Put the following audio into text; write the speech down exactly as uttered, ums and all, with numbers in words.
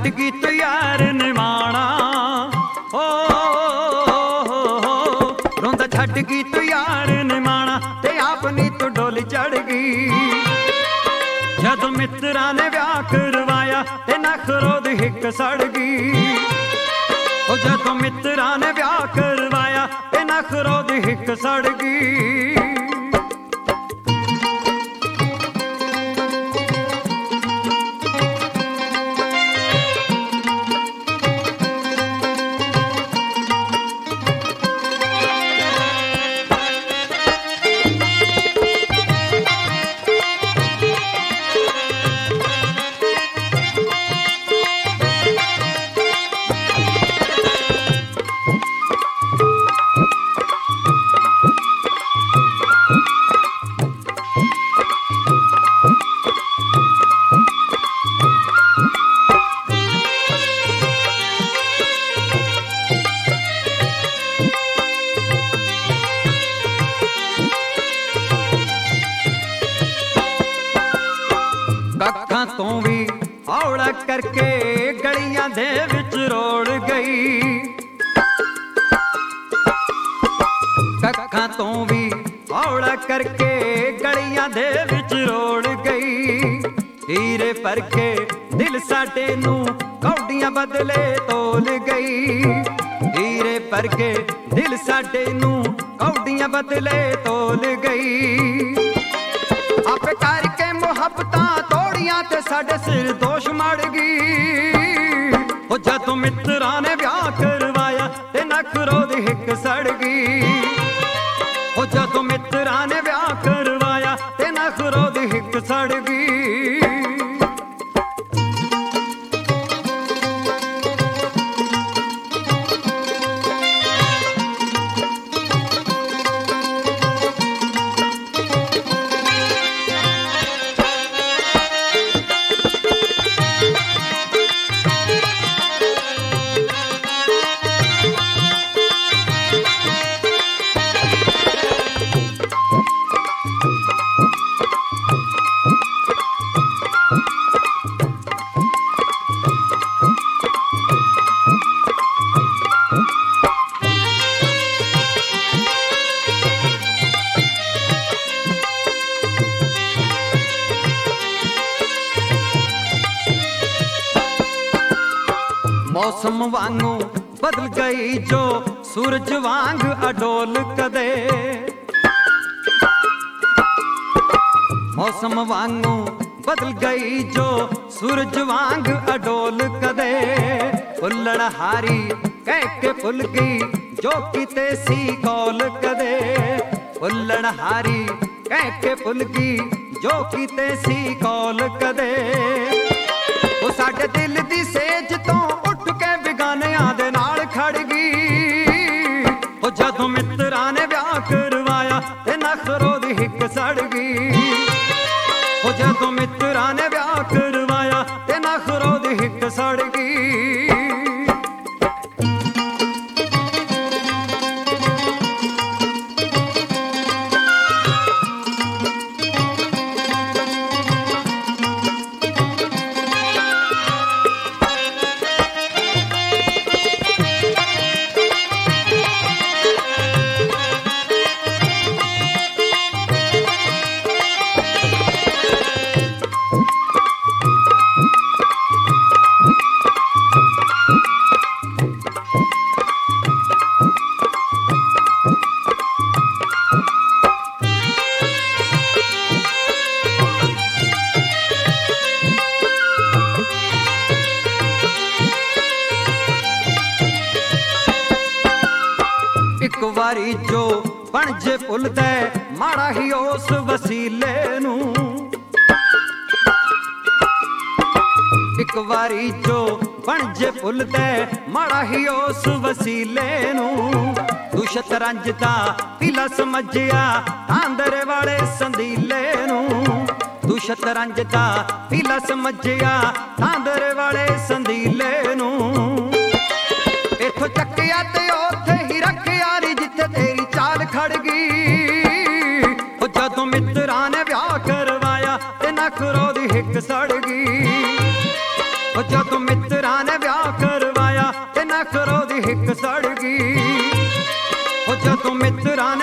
ਛੱਡ ਗਈ ਤੂੰ ਯਾਰ ਨਿਮਾਣਾ, ਓ ਰੋਂਦਾ ਛੱਡ ਗਈ ਤੂੰ ਯਾਰ ਨਿਮਾਣਾ, ਤੇ ਆਪਣੀ ਤੂੰ ਡੋਲੀ ਚੜ ਗਈ। ਜਦੋਂ ਮਿੱਤਰਾਂ ਨੇ ਵਿਆਹ ਕਰਵਾਇਆ ਤੇ ਨਖਰੋ ਦੀ ਹਿੱਕ ਸੜ ਗਈ। ਉਹ ਜਦੋਂ ਮਿੱਤਰਾਂ ਨੇ ਵਿਆਹ ਕਰਵਾਇਆ ਤੇ ਨਖਰੋ ਦੀ ਹਿੱਕ ਸੜ ਗਈ। ਕੱਖਾਂ ਤੋਂ ਵੀ ਹੌਲਾ ਕਰਕੇ ਗਲੀਆਂ ਦੇ ਵਿੱਚ ਰੋੜ ਗਈ। ਕੱਖਾਂ ਤੋਂ ਵੀ ਹੌਲਾ ਕਰਕੇ ਗਲੀਆਂ ਦੇ ਵਿੱਚ ਰੋੜ ਗਈ। ਹੀਰੇ ਭਰ ਕੇ ਦਿਲ ਸਾਡੇ ਨੂੰ ਕੌਡੀਆਂ ਬਦਲੇ ਤੋਲ ਗਈ। ਹੀਰੇ ਭਰ ਕੇ ਦਿਲ ਸਾਡੇ ਨੂੰ ਕੌਡੀਆਂ ਬਦਲੇ ਤੋਲ ਗਈ। ਆਪੇ ਕਰਕੇ ਮੁਹੱਬਤਾਂ ਤੋੜੀਆਂ ਤੇ ਸਾਡੇ ਸਿਰ ਦੋਸ਼ ਮੜ ਗਈ। ਉਹ ਜਦੋਂ ਮਿੱਤਰਾਂ ਨੇ ਵਿਆਹ ਕਰਵਾਇਆ ਤੇ ਨਖਰੋ ਦੀ ਹਿੱਕ ਸੜ ਗਈ। ਉਹ ਜਦੋਂ ਮਿੱਤਰਾਂ ਨੇ ਵਿਆਹ ਕਰਵਾਇਆ ਤੇ ਨਖਰੋ ਦੀ ਹਿੱਕ ਸੜ ਗਈ। मौसम वांगू बदल गई जो सूरज वांग अडोल कदे। मौसम वांगू बदल गई जो सूरज वांग अडोल कदे। फुल्लड़ हारी कह के फुल गई जो किते सी कौल कदे। फुल्लड़ हारी कह के फुल गई जो किते सी कौल कदे। वो साडे दिल दी सेज तो बेगानियां दे नाल खड़ गई। ओ जदों मित्तरां ने ब्याह करवाया ते नखरो दी हिक सड़ गई। ओ जदों मित्तरां ने ब्याह करवाया ते नखरो दी हिक सड़ गई। एक वारी जो बन जे भुलदा माड़ा ही उस वसीले नू। एक वारी जो बन जे भुलदा माड़ा ही उस वसीले नू। तू शतरंज दा पीला समझिया तांदरे वाले संदीले नू। तू शतरंज दा पीला समझिया तांदरे वाले संदीले नू। इथों चक्किया ते ओथे ही रखिया नी जिथे तेरी चाल खड़ गई। ओ जदों मित्तरां ने ब्याह करवाया ते नखरो दी हिक सड़ गई। ओ जदों मित्तरां ਨਖਰੋ ਦੀ ਹਿੱਕ ਸੜ ਗਈ। ਉਹ ਜਦੋਂ ਮਿੱਤਰਾਂ